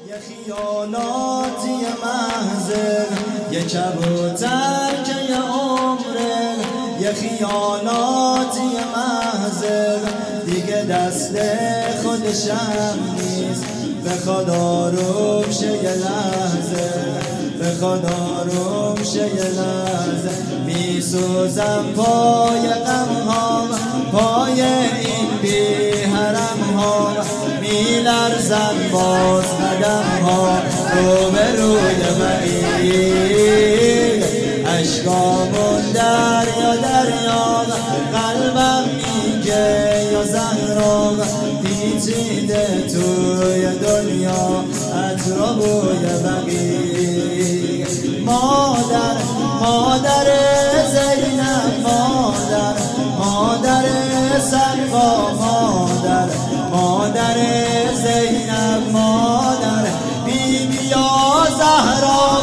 یه خیالاتی محض یه کبوتر که یه عمره، یه خیالاتی محض دیگه دست خودشم نیست. به خدا روم شه یه لحظه، به خدا روم شه یه لحظه. میسوزم پای غم ها، پای این بی حرم ها، میلرزم باز قدم ها رو به روی مهید. اشکامون دریا دریا، قلبم میگه یا زهرا پیچیده توی دنیا عطر و بوی بقیه. مادر مادر زینب، مادر سروا، مادر زینب، مادر بیبی یا زهرا،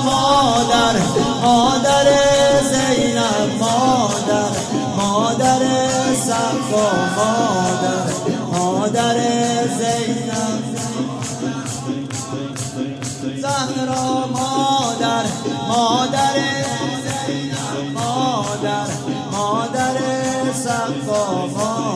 مادر زینب، مادر سروا، مادر زینب زهرا، مادر زینب، مادر سروا،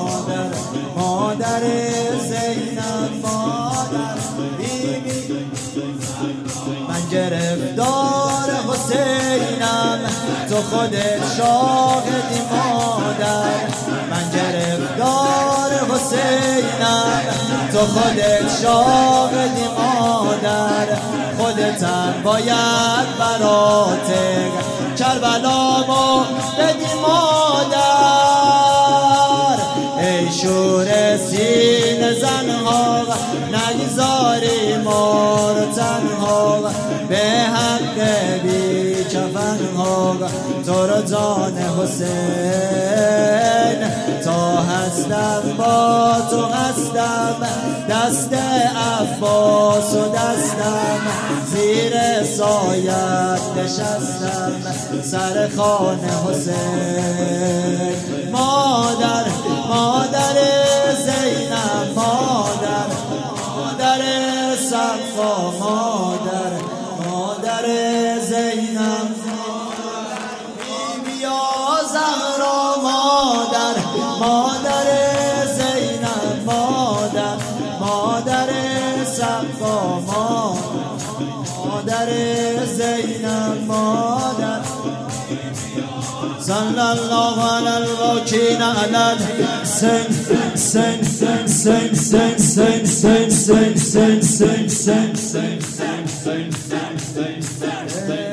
مادر زینب، مادر بیبی. من گرفتار حسینم، تو خودت شاهدی مادر. من گرفتار حسینم، تو خودت شاهدی مادر. خودتم باید برات کربلامو بدی مادر. ای شور سینه زنها، نگذاری ما رو تنها. به حق بی کفنها تو رو جان حسین، تا هستم با تو هستم. دست عباس و دستم، زیر سایت نشستم سر خانه حسین. مادر زینب، مادر صفا، مادر زینب، بیبی یا زهرا، مادر زینب، مادر صفا، مادر زینب، مادر. صلی الله علی الواکین علی الحسین، سن سن سن سن سن سن سن سن سن سن سن سن سن